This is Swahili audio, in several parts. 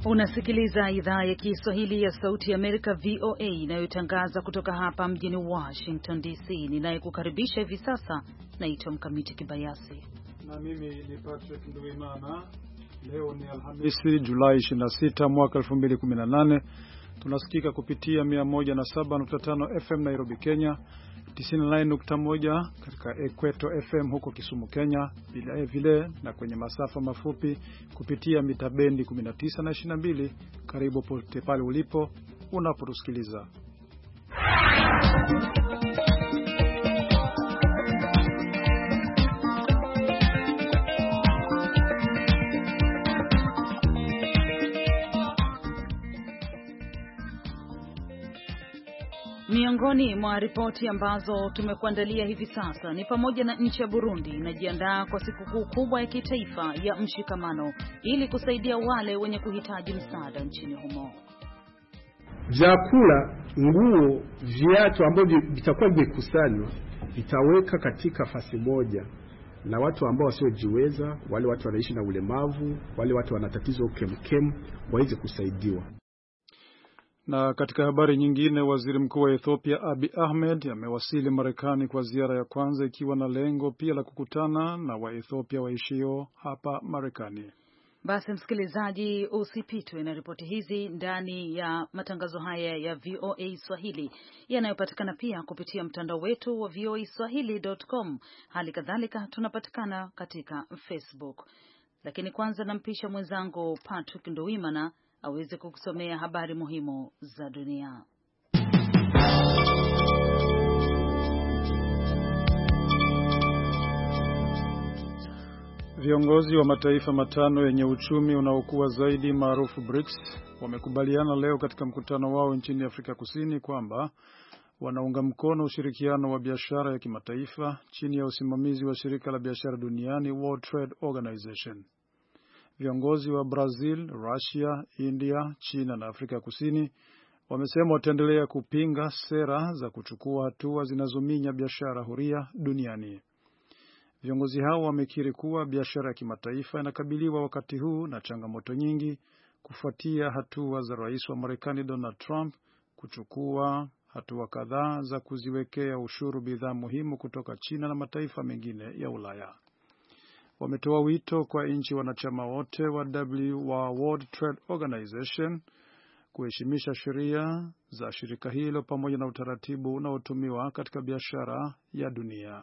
Unasikiliza idhaa ya Kiswahili ya Sauti ya Amerika, VOA, inayotangaza kutoka hapa mjini Washington DC. Ninayekukaribisha hivi sasa naitwa Mkamiti Kibayasi. Na mimi ni Patrick Nduwimana. Leo ni Alhamisi, Julai 26 mwaka 2018. Tunasikika kupitia 107.5 FM Nairobi, Kenya, 99.1 katika Equator FM huko Kisumu, Kenya, vile na kwenye masafa mafupi kupitia mita bendi 19 na 22. Karibu pote pale ulipo unapotusikiliza. Miongoni mwa ripoti ambazo tumekuandalia hivi sasa ni pamoja na nchi ya Burundi inajiandaa kwa sikukuu kubwa ya kitaifa ya mshikamano ili kusaidia wale wenye kuhitaji msaada nchini humo. Vyakula, nguo, viatu ambavyo vitakuwa vimekusanywa vitaweka katika fasi moja, na watu ambao wasiojiweza, wale watu wanaishi na ulemavu, wale watu wana tatizo kemkem waweze kusaidiwa. Na katika habari nyingine, waziri mkuu wa Ethiopia Abiy Ahmed amewasili Marekani kwa ziara ya kwanza, ikiwa na lengo pia la kukutana na Waethiopia waishio hapa Marekani. Basi msikilizaji, usipitwe na ripoti hizi ndani ya matangazo haya ya VOA Swahili yanayopatikana pia kupitia mtandao wetu wa voaswahili.com. Hali kadhalika tunapatikana katika Facebook. Lakini kwanza nampisha mwenzangu Patrick Nduwimana aweze kukusomea habari muhimu za dunia. Viongozi wa mataifa matano yenye uchumi unaokuwa zaidi maarufu BRICS wamekubaliana leo katika mkutano wao nchini Afrika Kusini kwamba wanaunga mkono ushirikiano wa biashara ya kimataifa chini ya usimamizi wa shirika la biashara duniani World Trade Organization. Viongozi wa Brazil, Russia, India, China na Afrika Kusini wamesema wataendelea kupinga sera za kuchukua hatua zinazominya biashara huria duniani. Viongozi hao wamekiri kuwa biashara ya kimataifa inakabiliwa wakati huu na changamoto nyingi kufuatia hatua za Rais wa Marekani Donald Trump kuchukua hatua kadhaa za kuziwekea ushuru bidhaa muhimu kutoka China na mataifa mengine ya Ulaya. Wametoa wito kwa nchi wanachama wote wa World Trade Organization kuheshimisha sheria za shirika hilo pamoja na utaratibu unaotumiwa katika biashara ya dunia.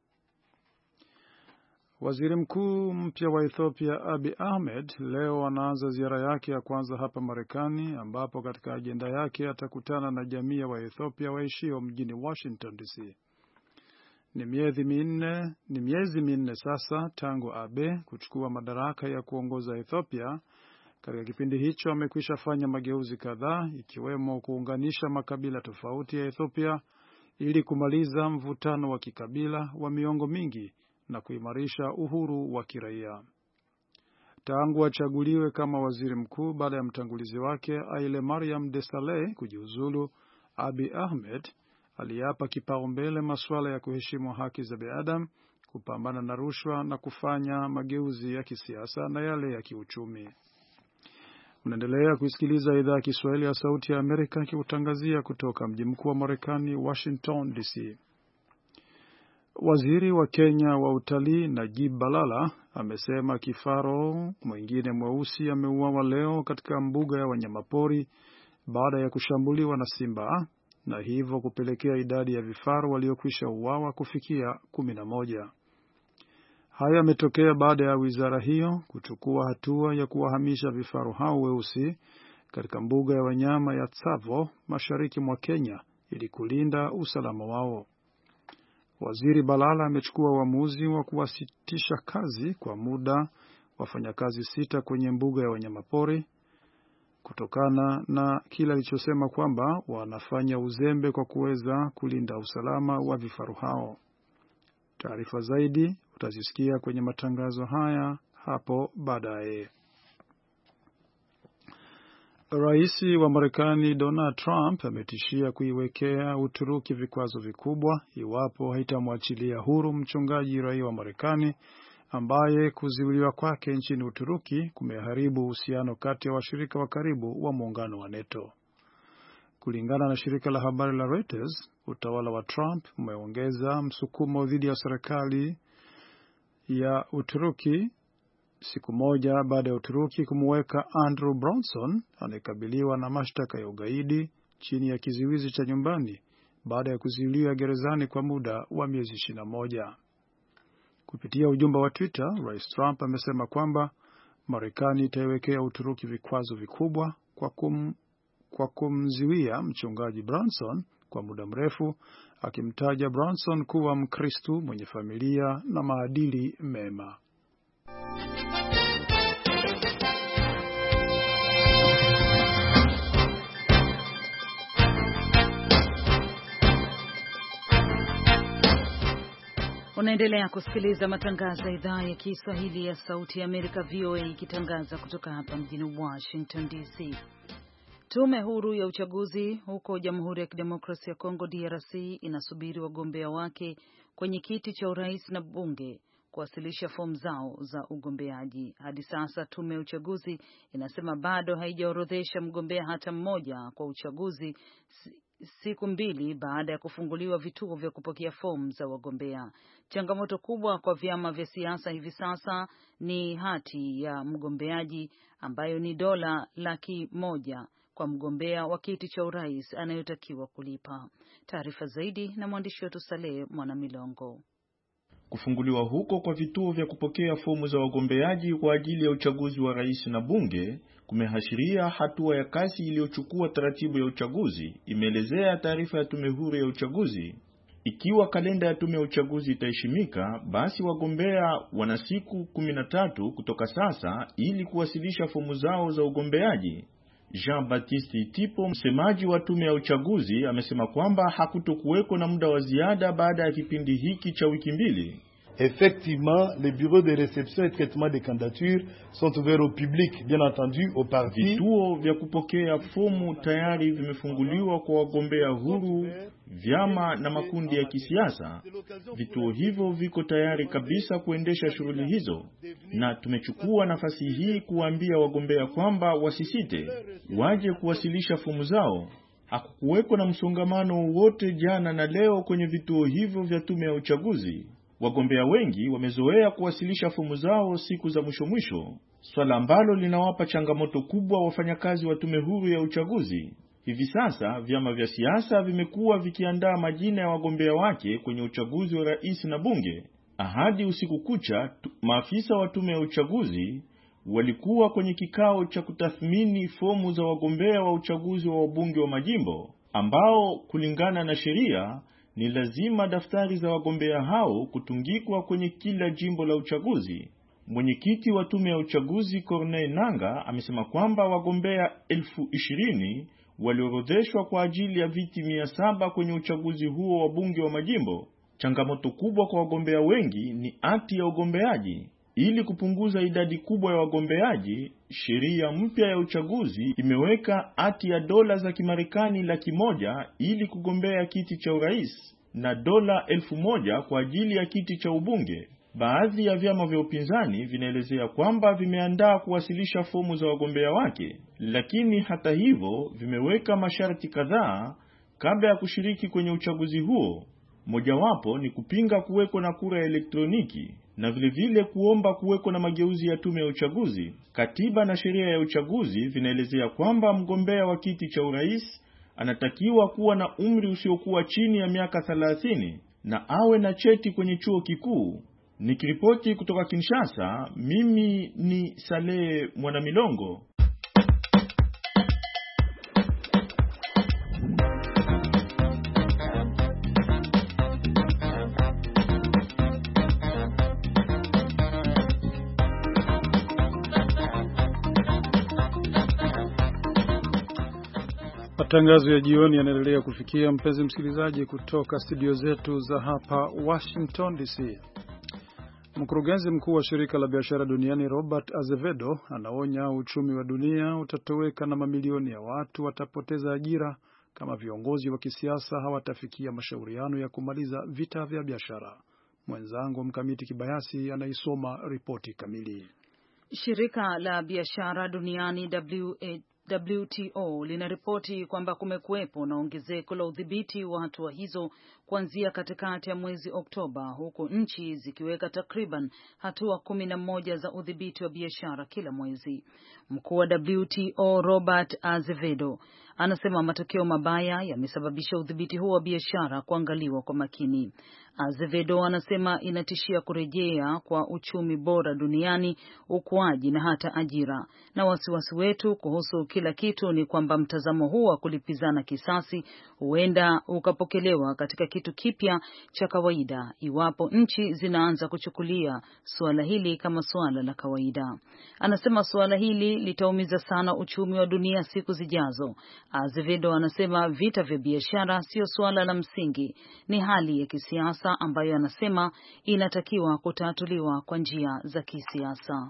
Waziri mkuu mpya wa Ethiopia Abiy Ahmed leo anaanza ziara yake ya kwanza hapa Marekani, ambapo katika ajenda yake atakutana na jamii ya Waethiopia waishio mjini Washington DC. Ni miezi minne sasa tangu Abiy kuchukua madaraka ya kuongoza Ethiopia. Katika kipindi hicho amekwisha fanya mageuzi kadhaa, ikiwemo kuunganisha makabila tofauti ya Ethiopia ili kumaliza mvutano wa kikabila wa miongo mingi na kuimarisha uhuru wa kiraia. Tangu achaguliwe kama waziri mkuu baada ya mtangulizi wake Haile Mariam Desalegn kujiuzulu, Abiy Ahmed aliapa kipaumbele masuala ya kuheshimu haki za binadamu, kupambana na rushwa na kufanya mageuzi ya kisiasa na yale ya kiuchumi. Unaendelea kusikiliza idhaa ya Kiswahili ya Sauti ya Amerika ikikutangazia kutoka mji mkuu wa Marekani, Washington DC. Waziri wa Kenya wa utalii Najib Balala amesema kifaru mwingine mweusi ameuawa leo katika mbuga ya wanyamapori baada ya kushambuliwa na simba, na hivyo kupelekea idadi ya vifaru waliokwisha uawa kufikia 11. Haya yametokea baada ya wizara hiyo kuchukua hatua ya kuwahamisha vifaru hao weusi katika mbuga ya wanyama ya Tsavo mashariki mwa Kenya ili kulinda usalama wao. Waziri Balala amechukua uamuzi wa kuwasitisha kazi kwa muda wafanyakazi 6 kwenye mbuga ya wanyamapori kutokana na kila alichosema kwamba wanafanya uzembe kwa kuweza kulinda usalama wa vifaru hao. Taarifa zaidi utazisikia kwenye matangazo haya hapo baadaye. Rais wa Marekani Donald Trump ametishia kuiwekea Uturuki vikwazo vikubwa iwapo haitamwachilia huru mchungaji raia wa Marekani ambaye kuzuiliwa kwake nchini Uturuki kumeharibu uhusiano kati ya washirika wa karibu wa muungano wa NATO. Kulingana na shirika la habari la Reuters, utawala wa Trump umeongeza msukumo dhidi ya serikali ya Uturuki siku moja baada ya Uturuki kumweka Andrew Brunson anayekabiliwa na mashtaka ya ugaidi chini ya kizuizi cha nyumbani baada ya kuzuiliwa gerezani kwa muda wa miezi 21. Kupitia ujumbe wa Twitter, Rais Trump amesema kwamba Marekani itaiwekea Uturuki vikwazo vikubwa kwa kumzuia mchungaji Brunson kwa muda mrefu, akimtaja Brunson kuwa Mkristo mwenye familia na maadili mema. Unaendelea kusikiliza matangazo ya idhaa ya Kiswahili ya Sauti ya Amerika, VOA, ikitangaza kutoka hapa mjini Washington DC. Tume huru ya uchaguzi huko Jamhuri ya Kidemokrasia ya Kongo DRC inasubiri wagombea wake kwenye kiti cha urais na bunge kuwasilisha fomu zao za ugombeaji. Hadi sasa tume ya uchaguzi inasema bado haijaorodhesha mgombea hata mmoja kwa uchaguzi, siku mbili baada ya kufunguliwa vituo vya kupokea fomu za wagombea. Changamoto kubwa kwa vyama vya siasa hivi sasa ni hati ya mgombeaji ambayo ni $100,000 kwa mgombea wa kiti cha urais anayotakiwa kulipa. Taarifa zaidi na mwandishi wetu Saleh Mwanamilongo. Kufunguliwa huko kwa vituo vya kupokea fomu za wagombeaji kwa ajili ya uchaguzi wa rais na bunge kumehashiria hatua ya kasi iliyochukua taratibu ya uchaguzi, imeelezea taarifa ya tume huru ya uchaguzi. Ikiwa kalenda ya tume ya uchaguzi itaheshimika, basi wagombea wana siku 13 kutoka sasa ili kuwasilisha fomu zao za ugombeaji. Jean-Baptiste Itipo, msemaji wa tume ya uchaguzi, amesema kwamba hakutokuweko na muda wa ziada baada ya kipindi hiki cha wiki mbili. Effectivement, les bureaux de réception et traitement des candidatures sont ouverts au public, bien entendu aux partis. Vituo vya kupokea fomu tayari vimefunguliwa kwa wagombea huru, vyama na makundi ya kisiasa. Vituo hivyo viko tayari kabisa kuendesha shughuli hizo, na tumechukua nafasi hii kuwaambia wagombea kwamba wasisite, waje kuwasilisha fomu zao. Hakukuweko na msongamano wowote jana na leo kwenye vituo hivyo vya tume ya uchaguzi. Wagombea wengi wamezoea kuwasilisha fomu zao siku za mwisho, swala ambalo linawapa changamoto kubwa wafanyakazi wa tume huru ya uchaguzi. Hivi sasa vyama vya siasa vimekuwa vikiandaa majina ya wagombea wake kwenye uchaguzi wa rais na bunge. Ahadi usiku kucha, maafisa wa tume ya uchaguzi walikuwa kwenye kikao cha kutathmini fomu za wagombea wa uchaguzi wa wabunge wa majimbo, ambao kulingana na sheria ni lazima daftari za wagombea hao kutungikwa kwenye kila jimbo la uchaguzi. Mwenyekiti wa tume ya uchaguzi Corneille Nanga amesema kwamba wagombea 20,000 waliorodheshwa kwa ajili ya viti 700 kwenye uchaguzi huo wa bunge wa majimbo. Changamoto kubwa kwa wagombea wengi ni hati ya ugombeaji. Ili kupunguza idadi kubwa ya wagombeaji, sheria mpya ya uchaguzi imeweka hati ya dola za Kimarekani 100,000 ili kugombea kiti cha urais na dola 1,000 kwa ajili ya kiti cha ubunge. Baadhi ya vyama vya upinzani vinaelezea kwamba vimeandaa kuwasilisha fomu za wagombea wake, lakini hata hivyo vimeweka masharti kadhaa kabla ya kushiriki kwenye uchaguzi huo. Mojawapo ni kupinga kuweko na kura ya elektroniki na vile kuomba kuweko na mageuzi ya tume ya uchaguzi. Katiba na sheria ya uchaguzi vinaelezea kwamba mgombea wa kiti cha urais anatakiwa kuwa na umri usiokuwa chini ya miaka 30 na awe na cheti kwenye chuo kikuu. Nikiripoti kutoka Kinshasa, mimi ni Saleh Mwanamilongo. Matangazo ya jioni yanaendelea kufikia mpenzi msikilizaji kutoka studio zetu za hapa Washington DC. Mkurugenzi mkuu wa shirika la biashara duniani Robert Azevedo anaonya uchumi wa dunia utatoweka na mamilioni ya watu watapoteza ajira kama viongozi wa kisiasa hawatafikia mashauriano ya kumaliza vita vya biashara. Mwenzangu Mkamiti Kibayasi anaisoma ripoti kamili. Shirika la biashara duniani WTO linaripoti kwamba kumekuwepo na ongezeko la udhibiti wa hatua hizo kuanzia katikati ya mwezi Oktoba, huku nchi zikiweka takriban hatua 11 za udhibiti wa biashara kila mwezi. Mkuu wa WTO Robert Azevedo anasema matokeo mabaya yamesababisha udhibiti huo wa biashara kuangaliwa kwa makini. Azevedo anasema inatishia kurejea kwa uchumi bora duniani, ukuaji na hata ajira. Na wasiwasi wetu kuhusu kila kitu ni kwamba mtazamo huu wa kulipizana kisasi huenda ukapokelewa katika kitu kipya cha kawaida iwapo nchi zinaanza kuchukulia suala hili kama suala la kawaida. Anasema suala hili litaumiza sana uchumi wa dunia siku zijazo. Azevedo anasema vita vya biashara sio suala la msingi, ni hali ya kisiasa ambayo anasema inatakiwa kutatuliwa kwa njia za kisiasa.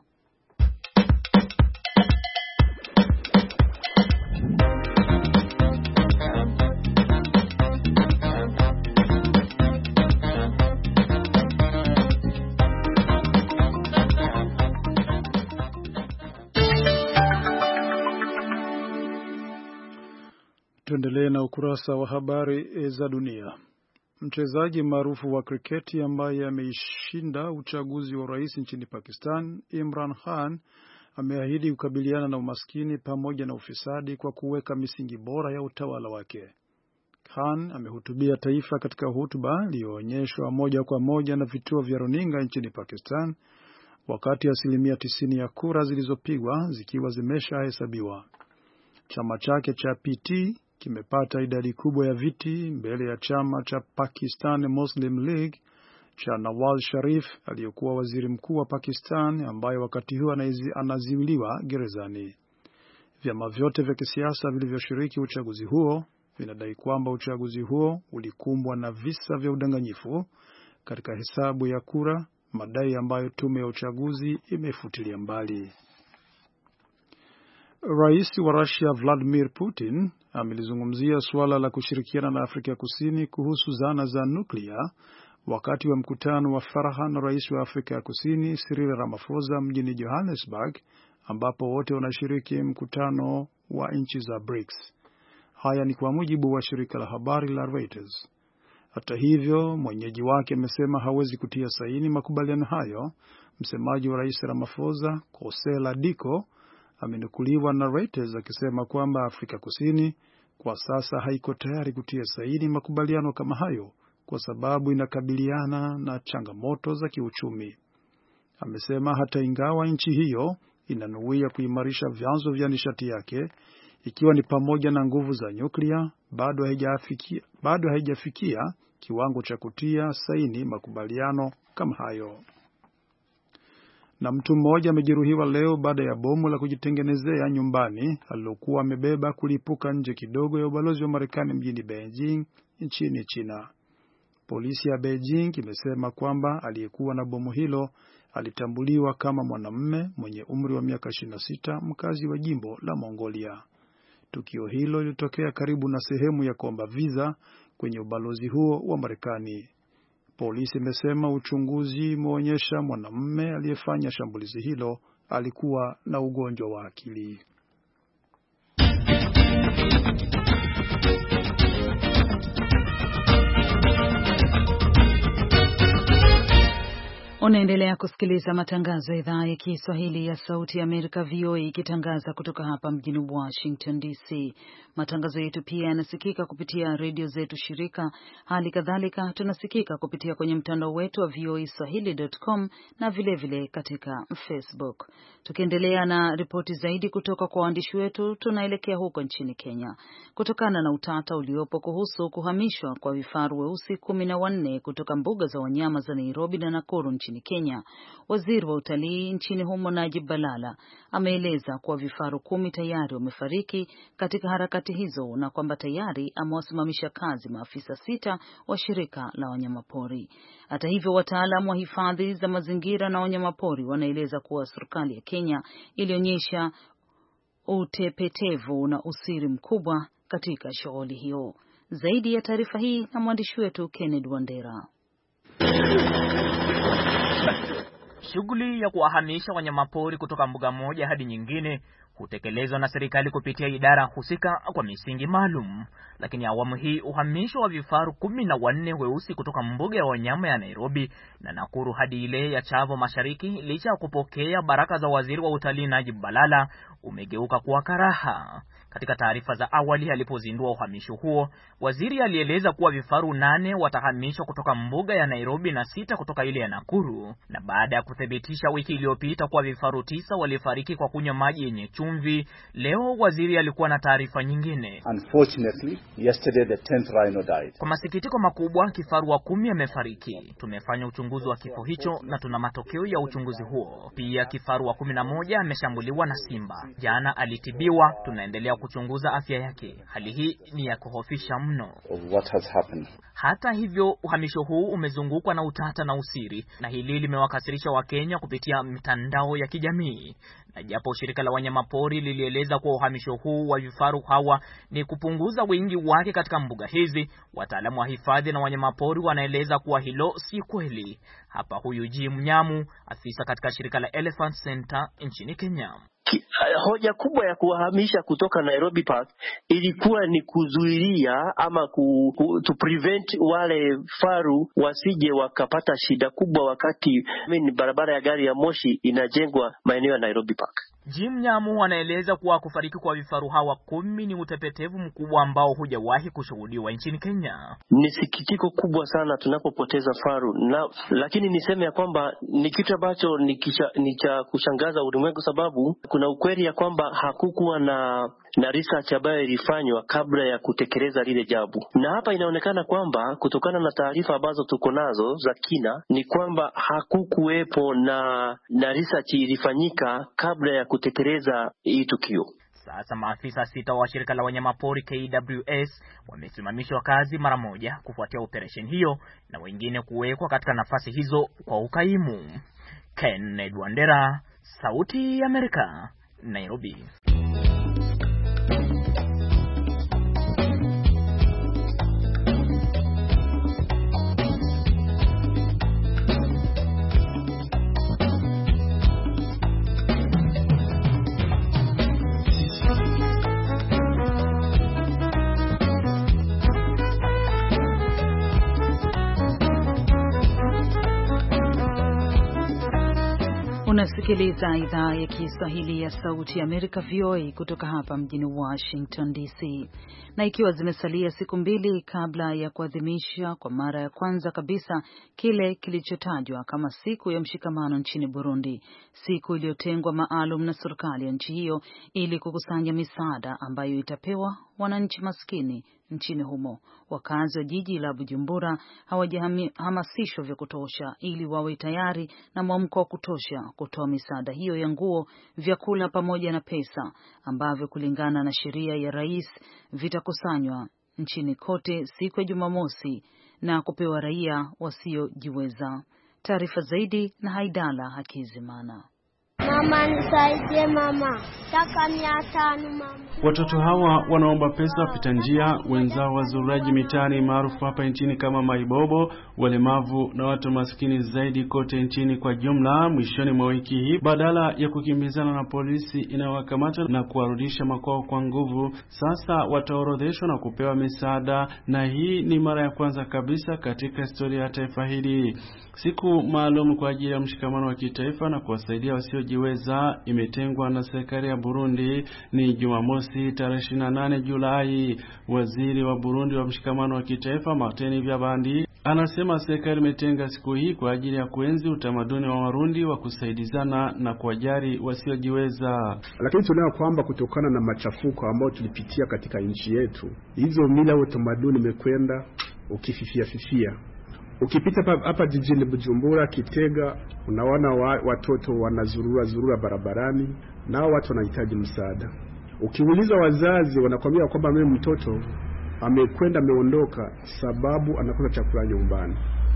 Tuendelee na ukurasa wa habari za dunia. Mchezaji maarufu wa kriketi ambaye ameishinda uchaguzi wa urais nchini Pakistan, Imran Khan, ameahidi kukabiliana na umaskini pamoja na ufisadi kwa kuweka misingi bora ya utawala wake. Khan amehutubia taifa katika hotuba iliyoonyeshwa moja kwa moja na vituo vya runinga nchini Pakistan, wakati 90% ya kura zilizopigwa zikiwa zimeshahesabiwa. Chama chake cha PT kimepata idadi kubwa ya viti mbele ya chama cha Pakistan Muslim League cha Nawaz Sharif aliyekuwa waziri mkuu wa Pakistan, ambaye wakati huo anaziwiliwa gerezani. Vyama vyote vya kisiasa vilivyoshiriki uchaguzi huo vinadai kwamba uchaguzi huo ulikumbwa na visa vya udanganyifu katika hesabu ya kura, madai ambayo tume ya uchaguzi imefutilia mbali. Rais wa Russia Vladimir Putin amelizungumzia suala la kushirikiana na Afrika Kusini kuhusu zana za nuklia wakati wa mkutano wa faragha na rais wa Afrika Kusini Cyril Ramaphosa mjini Johannesburg, ambapo wote wanashiriki mkutano wa nchi za BRICS. Haya ni kwa mujibu wa shirika la habari la Reuters. Hata hivyo, mwenyeji wake amesema hawezi kutia saini makubaliano hayo. Msemaji wa rais Ramaphosa, Kosela Diko, amenukuliwa na Reuters akisema kwamba Afrika Kusini kwa sasa haiko tayari kutia saini makubaliano kama hayo kwa sababu inakabiliana na changamoto za kiuchumi. Amesema hata ingawa nchi hiyo inanuia kuimarisha vyanzo vya nishati yake, ikiwa ni pamoja na nguvu za nyuklia, bado haijafikia kiwango cha kutia saini makubaliano kama hayo. Na mtu mmoja amejeruhiwa leo baada ya bomu la kujitengenezea nyumbani alilokuwa amebeba kulipuka nje kidogo ya ubalozi wa Marekani mjini Beijing nchini China. Polisi ya Beijing imesema kwamba aliyekuwa na bomu hilo alitambuliwa kama mwanamume mwenye umri wa miaka 26, mkazi wa jimbo la Mongolia. Tukio hilo lilitokea karibu na sehemu ya kuomba visa kwenye ubalozi huo wa Marekani. Polisi imesema uchunguzi umeonyesha mwanamume aliyefanya shambulizi hilo alikuwa na ugonjwa wa akili. Unaendelea kusikiliza matangazo ya idhaa ya Kiswahili ya Sauti ya Amerika VOA ikitangaza kutoka hapa mjini Washington DC. Matangazo yetu pia yanasikika kupitia redio zetu shirika. Hali kadhalika tunasikika kupitia kwenye mtandao wetu wa voaswahili.com na vilevile katika Facebook. Tukiendelea na ripoti zaidi kutoka kwa waandishi wetu, tunaelekea huko nchini Kenya. Kutokana na utata uliopo kuhusu kuhamishwa kwa vifaru weusi 14 kutoka mbuga za wanyama za Nairobi na Nakuru nchini Kenya, waziri wa utalii nchini humo Najib Balala ameeleza kuwa vifaru 10 tayari wamefariki katika harakati hizo na kwamba tayari amewasimamisha kazi maafisa 6 wa shirika la wanyamapori. Hata hivyo, wataalamu wa hifadhi za mazingira na wanyamapori wanaeleza kuwa serikali ya Kenya ilionyesha utepetevu na usiri mkubwa katika shughuli hiyo. Zaidi ya taarifa hii na mwandishi wetu Kenneth Wandera. Shughuli ya kuwahamisha wanyamapori kutoka mbuga moja hadi nyingine hutekelezwa na serikali kupitia idara husika kwa misingi maalum. Lakini awamu hii uhamisho wa vifaru 14 weusi kutoka mbuga ya wanyama ya Nairobi na Nakuru hadi ile ya Tsavo Mashariki, licha ya kupokea baraka za waziri wa utalii Najib Balala, umegeuka kuwa karaha. Katika taarifa za awali alipozindua uhamisho huo, waziri alieleza kuwa vifaru 8 watahamishwa kutoka mbuga ya Nairobi na 6 kutoka ile ya Nakuru. Na baada ya kuthibitisha wiki iliyopita kuwa vifaru 9 walifariki kwa kunywa maji yenye chumvi, leo waziri alikuwa na taarifa nyingine. Unfortunately, yesterday the 10th rhino died. Kwa masikitiko makubwa, kifaru wa 10 amefariki. Tumefanya uchunguzi wa kifo hicho na tuna matokeo ya uchunguzi huo. Pia kifaru wa 11 ameshambuliwa na simba. Jana alitibiwa, tunaendelea kuchunguza afya yake. Hali hii ni ya kuhofisha mno. What has happened? Hata hivyo, uhamisho huu umezungukwa na utata na usiri, na hili limewakasirisha Wakenya kupitia mitandao ya kijamii. Na japo shirika la wanyamapori lilieleza kuwa uhamisho huu wa vifaru hawa ni kupunguza wingi wake katika mbuga hizi, wataalamu wa hifadhi na wanyamapori wanaeleza kuwa hilo si kweli. Hapa huyu Jim Nyamu, afisa katika shirika la Elephant Center nchini Kenya. Hoja kubwa ya kuwahamisha kutoka Nairobi Park ilikuwa ni kuzuilia ama to prevent wale faru wasije wakapata shida kubwa wakati barabara ya gari ya moshi inajengwa maeneo ya Nairobi Park. Jim Nyamu anaeleza kuwa kufariki kwa vifaru hawa 10 ni utepetevu mkubwa ambao hujawahi kushuhudiwa nchini Kenya. Ni sikitiko kubwa sana tunapopoteza faru, lakini niseme ya kwamba ni kitu ambacho ni cha kushangaza ulimwengu, sababu kuna ukweli ya kwamba hakukuwa na research ambayo ilifanywa kabla ya kutekeleza lile jambo. Na hapa inaonekana kwamba kutokana na taarifa ambazo tuko nazo za kina ni kwamba hakukuwepo na research ilifanyika kabla ya kutekeleza hii tukio. Sasa maafisa 6 wa shirika la wanyamapori KWS wamesimamishwa kazi mara moja kufuatia operation hiyo, na wengine kuwekwa katika nafasi hizo kwa ukaimu. Kennedy Wandera, Sauti ya Amerika, Nairobi. Unasikiliza idhaa ya Kiswahili ya Sauti ya Amerika, VOA, kutoka hapa mjini Washington DC. Na ikiwa zimesalia siku 2 kabla ya kuadhimisha kwa mara ya kwanza kabisa kile kilichotajwa kama siku ya mshikamano nchini Burundi, siku iliyotengwa maalum na serikali ya nchi hiyo ili kukusanya misaada ambayo itapewa wananchi maskini nchini humo, wakazi wa jiji la Bujumbura hawajahamasishwa vya kutosha ili wawe tayari na mwamko wa kutosha kutoa misaada hiyo ya nguo, vyakula pamoja na pesa ambavyo kulingana na sheria ya rais vitakusanywa nchini kote siku ya Jumamosi na kupewa raia wasiojiweza. Taarifa zaidi na Haidala Hakizimana. Mama nisaidie mama. Taka 500 mama. Watoto hawa wanaomba pesa wapita njia, wenzao wazuraji mitaani maarufu hapa nchini kama maibobo, walemavu na watu maskini zaidi kote nchini kwa jumla. Mwishoni mwa wiki hii, badala ya kukimbizana na polisi inayowakamata na kuwarudisha makwao kwa nguvu, sasa wataorodheshwa na kupewa misaada, na hii ni mara ya kwanza kabisa katika historia ya taifa hili. Siku maalum kwa ajili ya mshikamano wa kitaifa na kuwasaidia wasiojiweza imetengwa na serikali ya Burundi. Ni Jumamosi tarehe 28 Julai. Waziri wa Burundi wa mshikamano wa kitaifa Martin Vyabandi anasema serikali imetenga siku hii kwa ajili ya kuenzi utamaduni wa Warundi wa kusaidizana na kuwajali wasiojiweza. Lakini tunaona kwamba kutokana na machafuko ambayo tulipitia katika nchi yetu, hizo mila na utamaduni imekwenda ukififia. Ukipita hapa jijini Bujumbura, Kitega, unaona watoto wanazurura barabarani, nao watu wanahitaji msaada. Ukiuliza wazazi, wanakuambia kwamba mimi mtoto ameondoka sababu anakosa chakula nyumbani.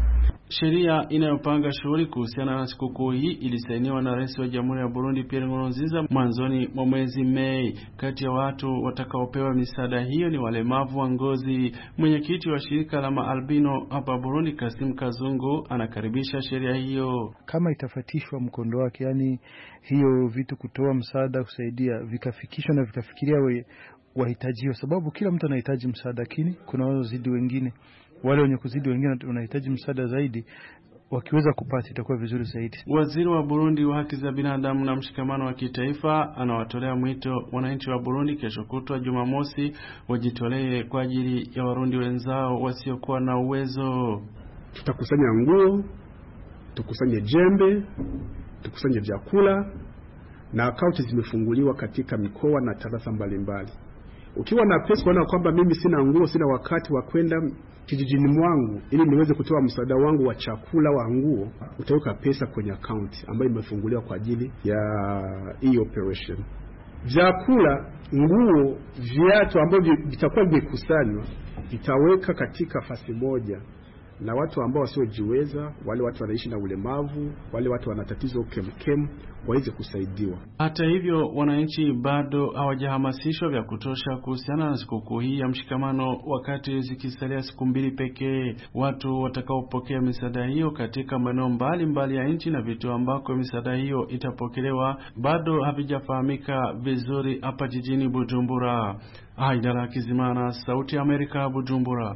Sheria inayopanga shughuli kuhusiana na sikukuu hii ilisainiwa na Rais wa Jamhuri ya Burundi Pierre Nkurunziza mwanzoni mwa mwezi Mei. Kati ya watu watakaopewa misaada hiyo ni walemavu wa ngozi. Mwenyekiti wa shirika la maalbino hapa Burundi, Kasim Kazungu, anakaribisha sheria hiyo. Kama itafatishwa mkondo wake, yani hiyo vitu kutoa msaada kusaidia vikafikishwa na vikafikiria wahitaji, sababu kila mtu anahitaji msaada, lakini kuna wazidi wengine, wale wenye kuzidi wengine wanahitaji msaada zaidi, wakiweza kupata itakuwa vizuri zaidi. Waziri wa Burundi wa haki za binadamu na mshikamano wa kitaifa anawatolea mwito wananchi wa Burundi kesho kutwa Jumamosi wajitolee kwa ajili ya Warundi wenzao wasiokuwa na uwezo. Tutakusanya nguo, tukusanye jembe, tukusanye vyakula, na akaunti zimefunguliwa katika mikoa na tarafa mbalimbali. Ukiwa na pesa kuona kwamba mimi sina nguo, sina wakati wa kwenda kijijini mwangu ili niweze kutoa msaada wangu wa chakula wa nguo, utaweka pesa kwenye account ambayo imefunguliwa kwa ajili ya hii operation. Vyakula, nguo, viatu ambavyo vitakuwa vimekusanywa vitaweka katika fasi moja, na watu ambao wasiojiweza, wale watu wanaishi na ulemavu, wale watu wana tatizo kemkem waweze kusaidiwa. Hata hivyo, wananchi bado hawajahamasishwa vya kutosha kuhusiana na sikukuu hii ya mshikamano, wakati zikisalia siku 2 pekee. Watu watakaopokea misaada hiyo katika maeneo mbalimbali ya nchi na vituo ambako misaada hiyo itapokelewa bado havijafahamika vizuri hapa jijini Bujumbura. Haidara Kizimana, Sauti ya Amerika, Bujumbura.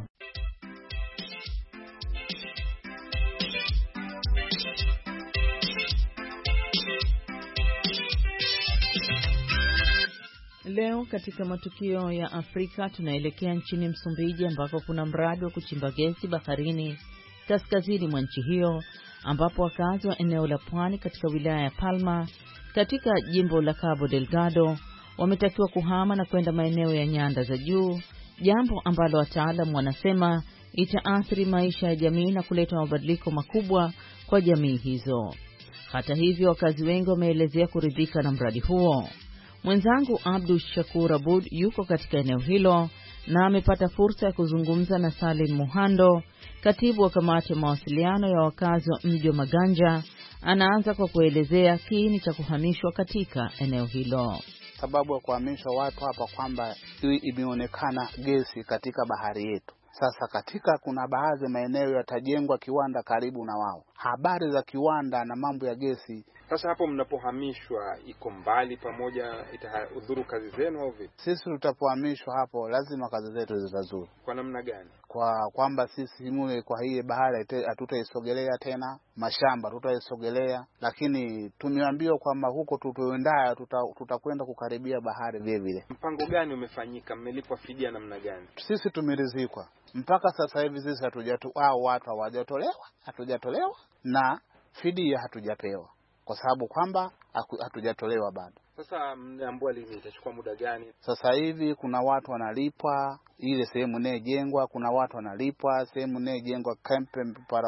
Leo katika matukio ya Afrika tunaelekea nchini Msumbiji ambako kuna mradi wa kuchimba gesi baharini kaskazini mwa nchi hiyo, ambapo wakazi wa eneo la pwani katika wilaya ya Palma katika jimbo la Cabo Delgado wametakiwa kuhama na kwenda maeneo ya nyanda za juu, jambo ambalo wataalamu wanasema itaathiri maisha ya jamii na kuleta mabadiliko makubwa kwa jamii hizo. Hata hivyo, wakazi wengi wameelezea kuridhika na mradi huo. Mwenzangu Abdul Shakur Abud yuko katika eneo hilo na amepata fursa ya kuzungumza na Salim Muhando, katibu wa kamati ya mawasiliano ya wakazi wa mji wa Maganja. Anaanza kwa kuelezea kiini cha kuhamishwa katika eneo hilo. Sababu ya kuhamishwa watu hapa kwamba imeonekana gesi katika bahari yetu. Sasa katika kuna baadhi maeneo yatajengwa kiwanda karibu na wao. Habari za kiwanda na mambo ya gesi. Sasa hapo mnapohamishwa iko mbali pamoja, itahudhuru kazi zenu au vipi? Sisi tutapohamishwa hapo lazima kazi zetu zitazuru. Kwa namna gani? Kwamba sisi mule kwa hii bahari hatutaisogelea tena, mashamba tutaisogelea, lakini tumeambiwa kwamba huko tutoendaa tutakwenda kukaribia bahari vile vile. Mpango gani umefanyika? Mmelipwa fidia namna gani? Sisi tumeridhikwa. Mpaka sasa hivi sisi watu hatujatolewa na fidia hatujapewa, kwa sababu kwamba hatujatolewa bado. Sasa mnaambua lini itachukua muda gani? Sasa hivi kuna watu wanalipwa ile sehemu inayojengwa, kuna watu wanalipwa sehemu inayojengwa camp para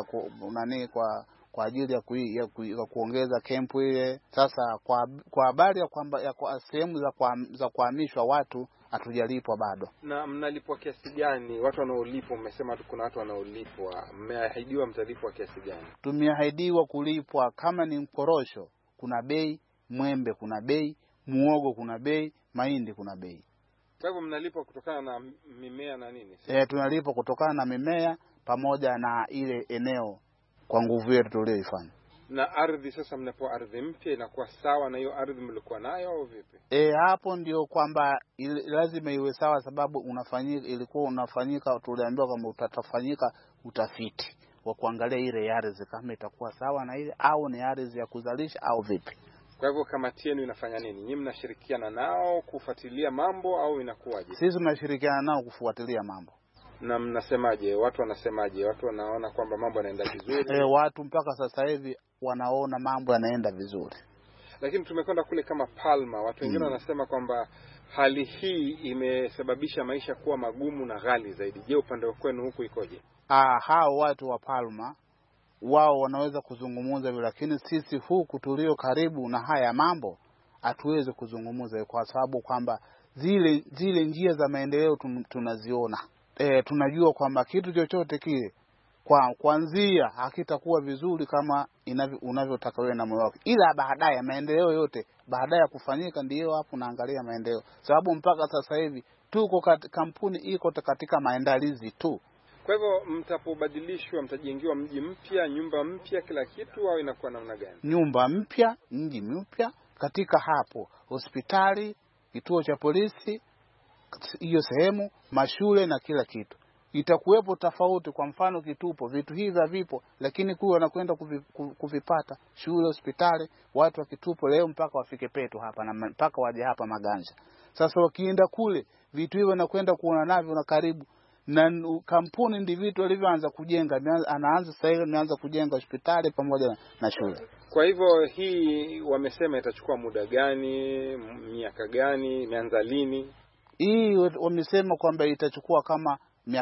kwa ajili ya kuongeza camp ile. Sasa kwa habari ya kwamba sehemu za kuhamishwa watu hatujalipwa bado. Na mnalipwa kiasi gani? Watu wanaolipwa, mmesema kuna watu wanaolipwa, mmeahidiwa mtalipwa kiasi gani? Tumeahidiwa kulipwa kama ni mkorosho kuna bei, mwembe kuna bei, muogo kuna bei, mahindi kuna bei. Kwa hivyo mnalipwa kutokana na mimea na nini? Tunalipwa kutokana na mimea pamoja na ile eneo kwa nguvu yetu tuliyoifanya. Na ardhi sasa, mnapo ardhi mpya inakuwa sawa na hiyo ardhi mlikuwa nayo au vipi? Hapo ndio kwamba lazima iwe sawa, sababu ilikuwa unafanyika, tuliambiwa kwamba utafanyika utafiti wa kuangalia ile ardhi kama itakuwa sawa na ile au ni ardhi ya kuzalisha au vipi. Kwa hivyo kamati yenu inafanya nini? Nyinyi mnashirikiana nao kufuatilia mambo au inakuwaje? Sisi tunashirikiana nao kufuatilia mambo. Na mnasemaje? Watu wanasemaje? Watu wanaona kwamba mambo yanaenda vizuri? Watu mpaka sasa hivi wanaona mambo yanaenda vizuri. Lakini tumekwenda kule kama Palma, watu wengine wanasema kwamba hali hii imesababisha maisha kuwa magumu na ghali zaidi. Je, upande wenu huku ikoje? Hao watu wa Palma wao wanaweza kuzungumza, lakini sisi huku tulio karibu na haya mambo hatuwezi kuzungumza, kwa sababu kwamba zile njia za maendeleo tunaziona. Tunajua kwamba kitu chochote kile kuanzia hakitakuwa vizuri kama unavyotaka wewe na moyo wako, ila baadaye maendeleo yote baadaye ya kufanyika ndio hapo naangalia maendeleo, sababu mpaka sasa hivi tuko kampuni iko katika maandalizi tu. Kwa hivyo mtapobadilishwa, mtajengiwa mji mpya, nyumba mpya, kila kitu, au inakuwa namna gani? Nyumba mpya, mji mpya, katika hapo hospitali, kituo cha polisi, hiyo sehemu, mashule na kila kitu. Itakuwepo tofauti. Kwa mfano Kitupo vitu hivi vipo, lakini kule wanakwenda kuvipata shule, hospitali, watu wa Kitupo leo mpaka wafike Peto hapa na mpaka waje hapa Maganja. Sasa wakienda kule vitu hivyo wanakwenda kuona navyo na karibu, na kampuni ndi vitu walivyoanza kujenga, anaanza sasa hivi anaanza kujenga hospitali pamoja na shule. Kwa hivyo hii wamesema itachukua muda gani, miaka gani, imeanza lini? Hii wamesema kwamba itachukua kama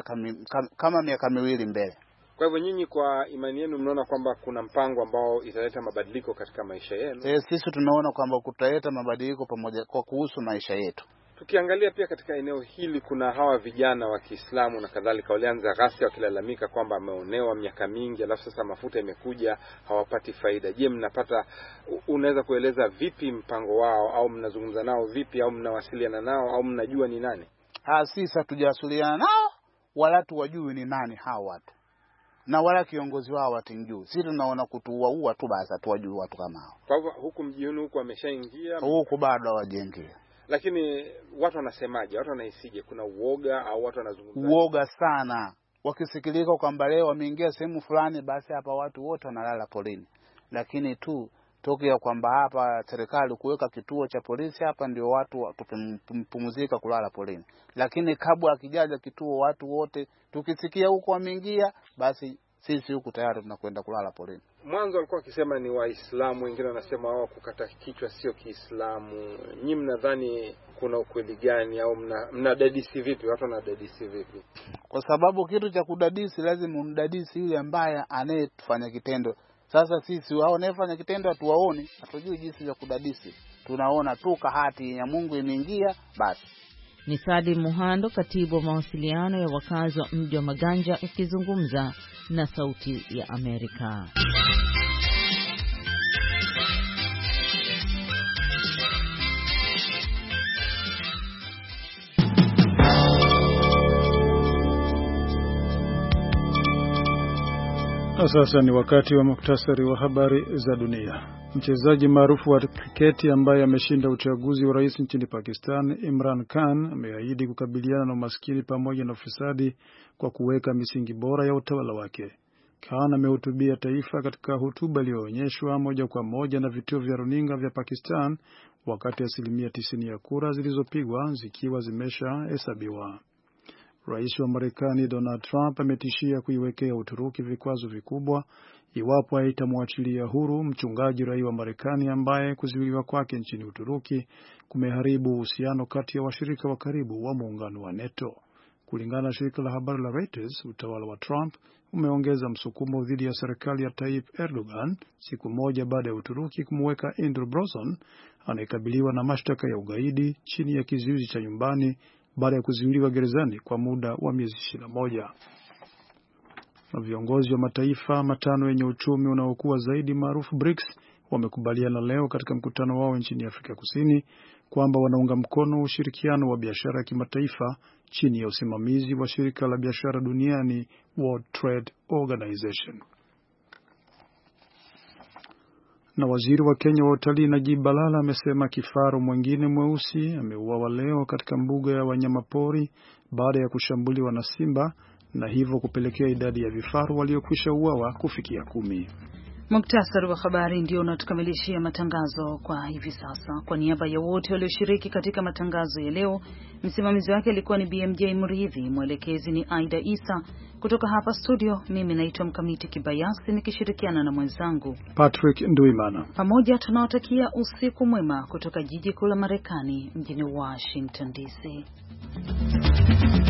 miaka miwili mbele. Kwa hivyo nyinyi kwa imani yenu mnaona kwamba kuna mpango ambao italeta mabadiliko katika maisha yenu? Sisi tunaona kwamba kutaleta mabadiliko pamoja kwa kuhusu maisha yetu. Tukiangalia pia katika eneo hili kuna hawa vijana wa Kiislamu na kadhalika walianza ghasia wakilalamika kwamba wameonewa miaka mingi, alafu sasa mafuta imekuja hawapati faida. Je, unaweza kueleza vipi mpango wao, au mnazungumza nao vipi, au mnawasiliana nao, au mnajua ni nani? Sisi hatujawasiliana nao wala tuwajui ni nani hao watu, na wala kiongozi wao watinjui. Sisi tunaona kutuua tu basi, tuwajui watu kama hao. Kwa hivyo huku mjini huku wameshaingia, huku bado hawajaingia. Lakini watu wanasemaje? Watu wanahisije? Kuna uoga au watu wanazungumza? Uoga sana. Wakisikilika kwamba leo wameingia sehemu fulani, basi hapa watu wote wanalala polini. Lakini tu tokea kwamba hapa serikali kuweka kituo cha polisi hapa, ndio watu tupumzika kulala polini. Lakini kabla akijaja kituo watu wote tukisikia huko wameingia, basi sisi huku tayari tunakwenda kulala polini. Mwanzo walikuwa wakisema ni Waislamu, wengine wanasema wao kukata kichwa sio Kiislamu. Nyinyi mnadhani kuna ukweli gani, au mnadadisi vipi? Watu wanadadisi vipi? Kwa sababu kitu cha kudadisi lazima umdadisi yule ambaye anayefanya kitendo. Sasa sisi wao wanafanya kitendo hatuwaoni, hatujui jinsi ya kudadisi. Tunaona tu kahati ya Mungu imeingia basi. Ni Sadim Muhando, katibu wa mawasiliano ya wakazi wa mji wa Maganja, akizungumza na Sauti ya Amerika. Sasa ni wakati wa muktasari wa habari za dunia. Mchezaji maarufu wa kriketi ambaye ameshinda uchaguzi wa rais nchini Pakistan, Imran Khan, ameahidi kukabiliana na umaskini pamoja na ufisadi kwa kuweka misingi bora ya utawala wake. Khan amehutubia taifa katika hotuba iliyoonyeshwa moja kwa moja na vituo vya runinga vya Pakistan wakati 90% ya kura zilizopigwa zikiwa zimeshahesabiwa. Rais wa Marekani Donald Trump ametishia kuiwekea Uturuki vikwazo vikubwa iwapo haitamwachilia huru mchungaji raia wa Marekani ambaye kuzuiliwa kwake nchini Uturuki kumeharibu uhusiano kati ya washirika wa karibu wa muungano wa NATO. Kulingana na shirika la habari la Reuters, utawala wa Trump umeongeza msukumo dhidi ya serikali ya Tayyip Erdogan siku moja baada ya Uturuki kumweka Andrew Brunson anayekabiliwa na mashtaka ya ugaidi chini ya kizuizi cha nyumbani baada ya kuzuiliwa gerezani kwa muda wa miezi 21. Na viongozi wa mataifa matano yenye uchumi unaokuwa zaidi maarufu BRICS wamekubaliana leo katika mkutano wao nchini Afrika Kusini kwamba wanaunga mkono ushirikiano wa biashara ya kimataifa chini ya usimamizi wa shirika la biashara duniani World Trade Organization. Na waziri wa Kenya wa utalii Najib Balala amesema kifaru mwingine mweusi ameuawa leo katika mbuga ya wanyamapori baada ya kushambuliwa na simba, na hivyo kupelekea idadi ya vifaru waliokwisha uawa kufikia 10. Muktasari wa habari ndio unatukamilishia matangazo kwa hivi sasa. Kwa niaba ya wote walioshiriki katika matangazo ya leo, msimamizi wake alikuwa ni BMJ Murithi, mwelekezi ni Aida Isa. Kutoka hapa studio, mimi naitwa Mkamiti Kibayasi nikishirikiana na mwenzangu Patrick Nduimana. Pamoja tunawatakia usiku mwema kutoka jiji kuu la Marekani, mjini Washington DC.